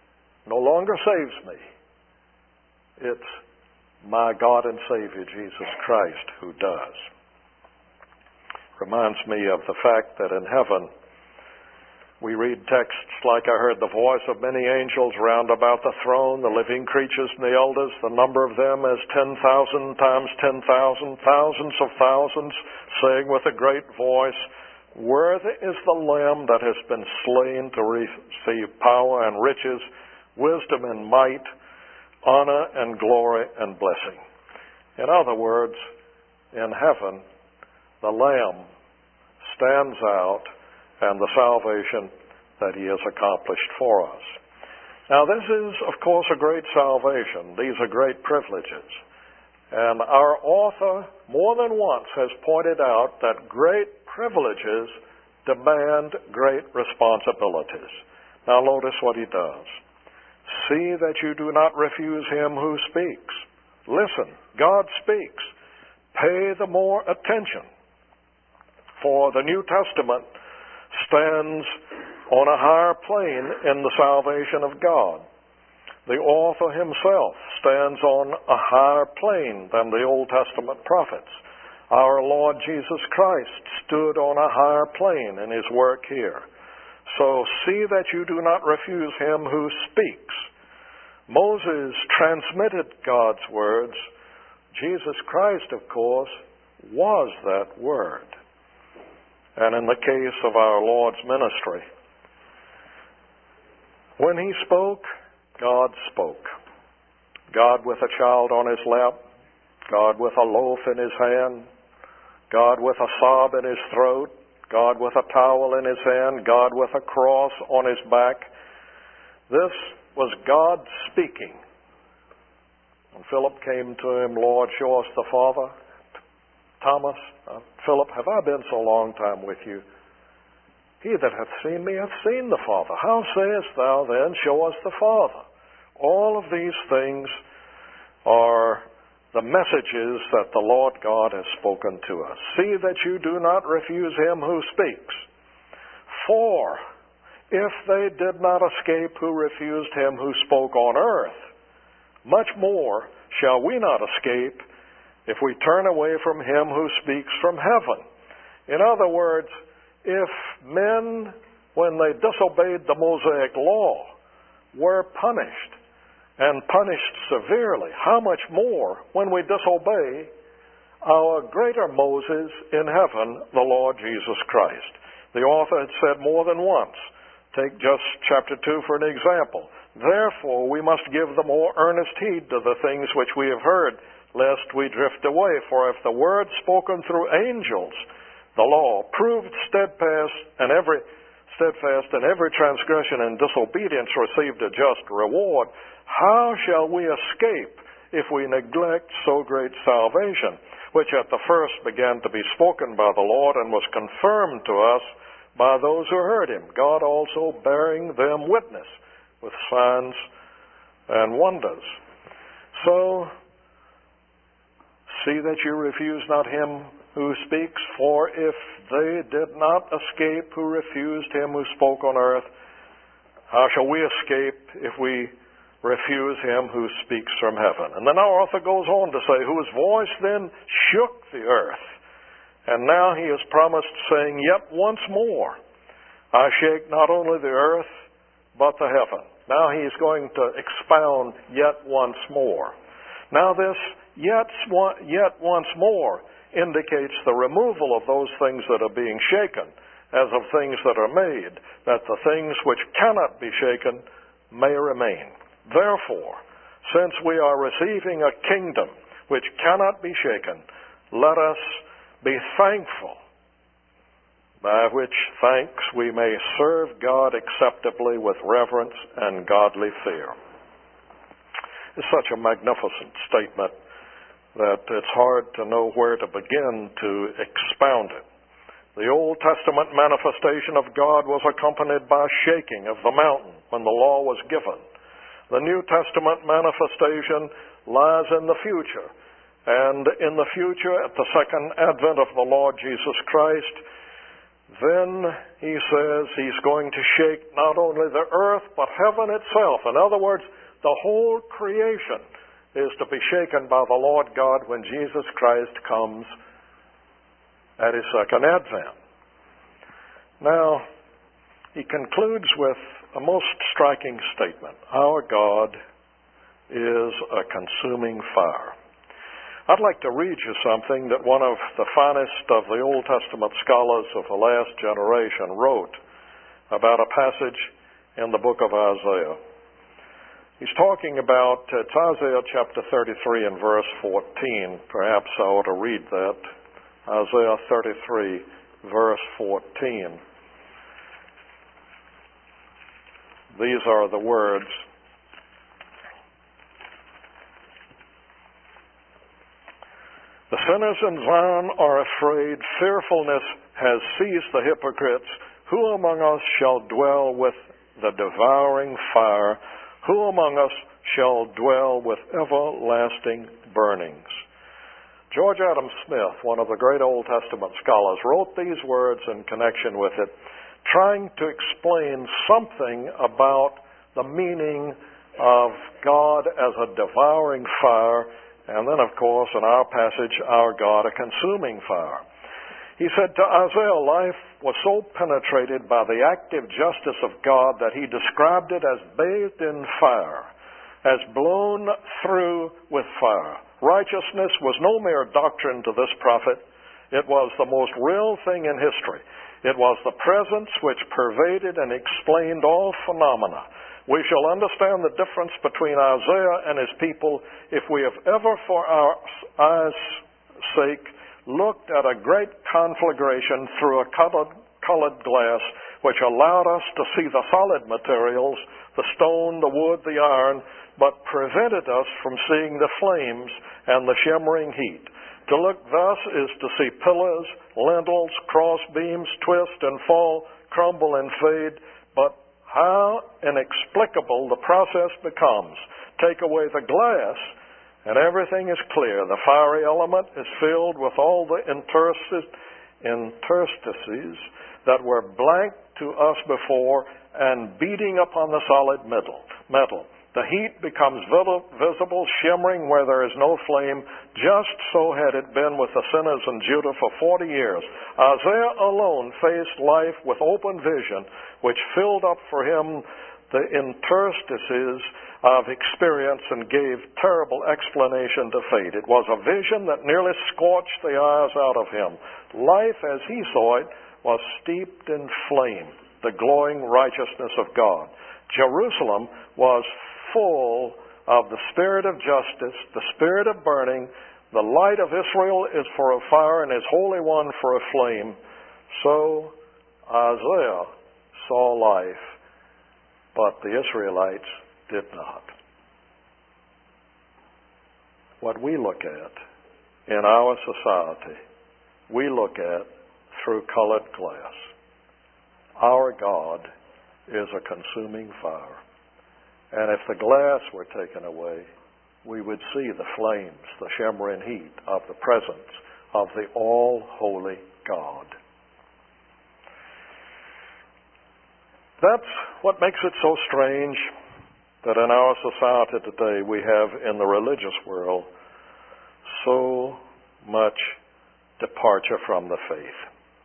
no longer saves me. It's my God and Savior, Jesus Christ, who does. Reminds me of the fact that in heaven, we read texts like, I heard the voice of many angels round about the throne, the living creatures and the elders, the number of them as 10,000 times 10,000, thousands of thousands, saying with a great voice, Worthy is the Lamb that has been slain to receive power and riches, wisdom and might, honor and glory and blessing. In other words, in heaven, the Lamb stands out and the salvation that He has accomplished for us. Now, this is, of course, a great salvation. These are great privileges. And our author, more than once, has pointed out that great privileges demand great responsibilities. Now, notice what he does. See that you do not refuse Him who speaks. Listen, God speaks. Pay the more attention. For the New Testament stands on a higher plane in the salvation of God. The author himself stands on a higher plane than the Old Testament prophets. Our Lord Jesus Christ stood on a higher plane in His work here. So see that you do not refuse Him who speaks. Moses transmitted God's words. Jesus Christ, of course, was that word. And in the case of our Lord's ministry, when He spoke, God spoke. God with a child on His lap, God with a loaf in His hand, God with a sob in His throat, God with a towel in His hand, God with a cross on His back. This was God speaking. When Philip came to Him, Lord, show us the Father. Thomas, Philip, have I been so long time with you? He that hath seen me hath seen the Father. How sayest thou then, show us the Father? All of these things are the messages that the Lord God has spoken to us. See that you do not refuse Him who speaks. For if they did not escape who refused Him who spoke on earth, much more shall we not escape if we turn away from Him who speaks from heaven. In other words, if men, when they disobeyed the Mosaic law, were punished, and punished severely, how much more when we disobey our greater Moses in heaven, the Lord Jesus Christ? The author had said more than once, take just chapter 2 for an example. Therefore, we must give the more earnest heed to the things which we have heard, lest we drift away. For if the word spoken through angels, the law, proved steadfast, and every transgression and disobedience received a just reward, how shall we escape if we neglect so great salvation, which at the first began to be spoken by the Lord and was confirmed to us by those who heard Him, God also bearing them witness with signs and wonders? So, see that you refuse not Him who speaks, for if they did not escape who refused Him who spoke on earth, how shall we escape if we refuse Him who speaks from heaven? And then our author goes on to say, whose voice then shook the earth. And now he has promised, saying, yet once more I shake not only the earth, but the heaven. Now he's going to expound yet once more. Now this yet once more indicates the removal of those things that are being shaken, as of things that are made, that the things which cannot be shaken may remain. Therefore, since we are receiving a kingdom which cannot be shaken, let us be thankful, by which thanks we may serve God acceptably with reverence and godly fear. It's such a magnificent statement that it's hard to know where to begin to expound it. The Old Testament manifestation of God was accompanied by shaking of the mountain when the law was given. The New Testament manifestation lies in the future. And in the future, at the second advent of the Lord Jesus Christ, then he says he's going to shake not only the earth, but heaven itself. In other words, the whole creation is to be shaken by the Lord God when Jesus Christ comes at his second advent. Now, he concludes with a most striking statement. Our God is a consuming fire. I'd like to read you something that one of the finest of the Old Testament scholars of the last generation wrote about a passage in the book of Isaiah. He's talking about, it's Isaiah chapter 33 and verse 14. Perhaps I ought to read that. Isaiah 33, verse 14. These are the words. The sinners in Zion are afraid. Fearfulness has seized the hypocrites. Who among us shall dwell with the devouring fire? Who among us shall dwell with everlasting burnings? George Adam Smith, one of the great Old Testament scholars, wrote these words in connection with it, trying to explain something about the meaning of God as a devouring fire, and then, of course, in our passage, our God, a consuming fire. He said, to Isaiah, life was so penetrated by the active justice of God that he described it as bathed in fire, as blown through with fire. Righteousness was no mere doctrine to this prophet. It was the most real thing in history. It was the presence which pervaded and explained all phenomena. We shall understand the difference between Isaiah and his people if we have ever, for our eyes' sake, looked at a great conflagration through a colored glass which allowed us to see the solid materials, the stone, the wood, the iron, but prevented us from seeing the flames and the shimmering heat. To look thus is to see pillars, lintels, cross beams twist and fall, crumble and fade, but how inexplicable the process becomes. Take away the glass, and everything is clear. The fiery element is filled with all the interstices that were blank to us before and beating upon the solid metal. The heat becomes visible, shimmering where there is no flame. Just so had it been with the sinners in Judah for 40 years. Isaiah alone faced life with open vision, which filled up for him the interstices of experience and gave terrible explanation to fate. It was a vision that nearly scorched the eyes out of him. Life, as he saw it, was steeped in flame, the glowing righteousness of God. Jerusalem was full of the spirit of justice, the spirit of burning. The light of Israel is for a fire and his Holy One for a flame. So Isaiah saw life, but the Israelites did not. What we look at in our society, we look at through colored glass. Our God is a consuming fire. And if the glass were taken away, we would see the flames, the shimmering heat of the presence of the all-holy God. That's what makes it so strange that in our society today we have in the religious world so much departure from the faith.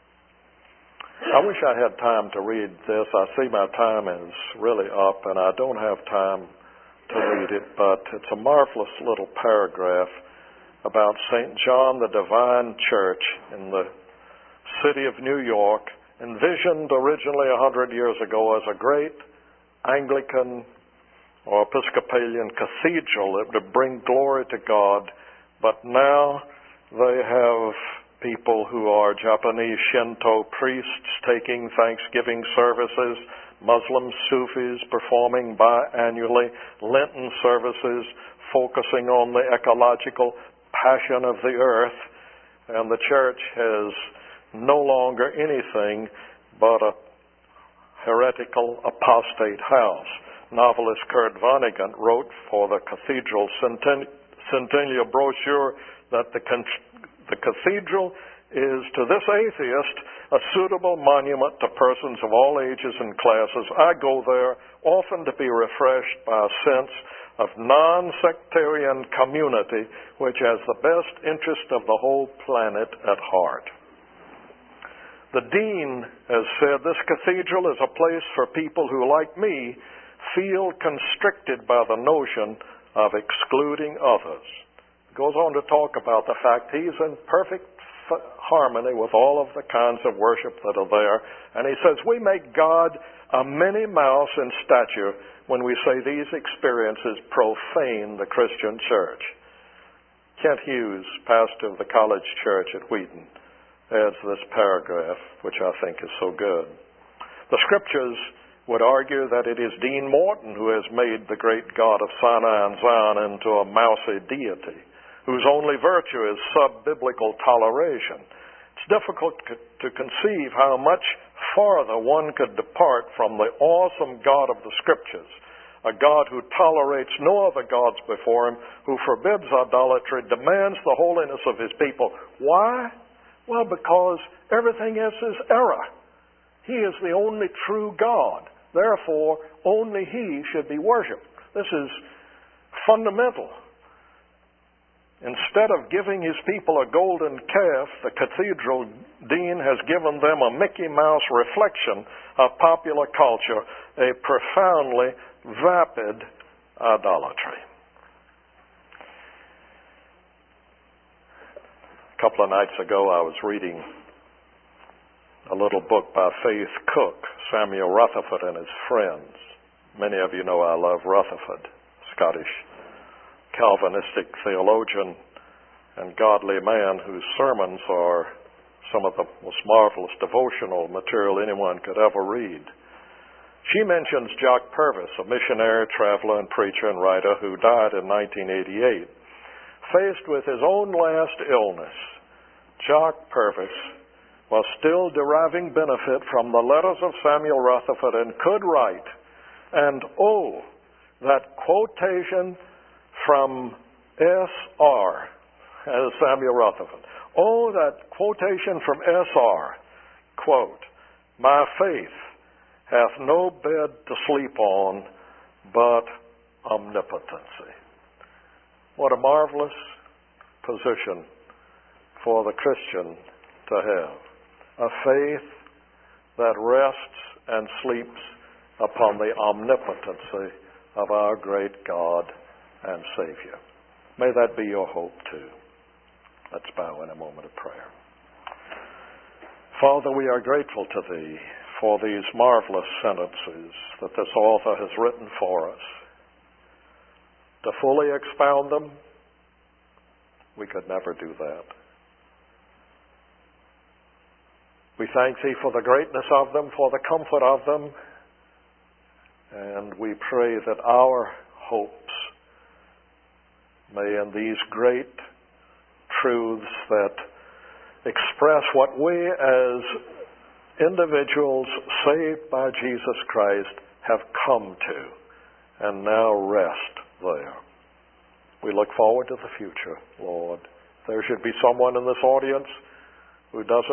I wish I had time to read this. I see my time is really up and I don't have time to read it, but it's a marvelous little paragraph about St. John the Divine Church in the city of New York, envisioned originally 100 years ago as a great Anglican or Episcopalian cathedral that would bring glory to God, but now they have people who are Japanese Shinto priests taking Thanksgiving services, Muslim Sufis performing biannually Lenten services, focusing on the ecological passion of the earth, and the church has no longer anything but a heretical apostate house. Novelist Kurt Vonnegut wrote for the Cathedral Centennial brochure that the cathedral is to this atheist a suitable monument to persons of all ages and classes. I go there often to be refreshed by a sense of non-sectarian community which has the best interest of the whole planet at heart. The dean has said, this cathedral is a place for people who, like me, feel constricted by the notion of excluding others. He goes on to talk about the fact he's in perfect harmony with all of the kinds of worship that are there. And he says, we make God a Minnie Mouse in stature when we say these experiences profane the Christian church. Kent Hughes, pastor of the college church at Wheaton, adds this paragraph, which I think is so good. The scriptures would argue that it is Dean Morton who has made the great God of Sinai and Zion into a mousy deity, whose only virtue is sub-biblical toleration. It's difficult to conceive how much farther one could depart from the awesome God of the Scriptures, a God who tolerates no other gods before him, who forbids idolatry, demands the holiness of his people. Why? Well, because everything else is error. He is the only true God. Therefore, only he should be worshipped. This is fundamental. Instead of giving his people a golden calf, the cathedral dean has given them a Mickey Mouse reflection of popular culture, a profoundly vapid idolatry. A couple of nights ago, I was reading a little book by Faith Cook, Samuel Rutherford and his Friends. Many of you know I love Rutherford, Scottish Calvinistic theologian and godly man whose sermons are some of the most marvelous devotional material anyone could ever read. She mentions Jock Purvis, a missionary, traveler, and preacher and writer who died in 1988. Faced with his own last illness, Jock Purvis was still deriving benefit from the letters of Samuel Rutherford and could write, and oh, that quotation from S.R. as Samuel Rutherford. Oh, that quotation from S.R. Quote, my faith hath no bed to sleep on but omnipotency. What a marvelous position for the Christian to have. A faith that rests and sleeps upon the omnipotency of our great God and Savior. May that be your hope too. Let's bow in a moment of prayer. Father, we are grateful to Thee for these marvelous sentences that this author has written for us. To fully expound them, we could never do that. We thank Thee for the greatness of them, for the comfort of them, and we pray that our hopes may in these great truths that express what we as individuals saved by Jesus Christ have come to and now rest there. We look forward to the future, Lord. There should be someone in this audience who doesn't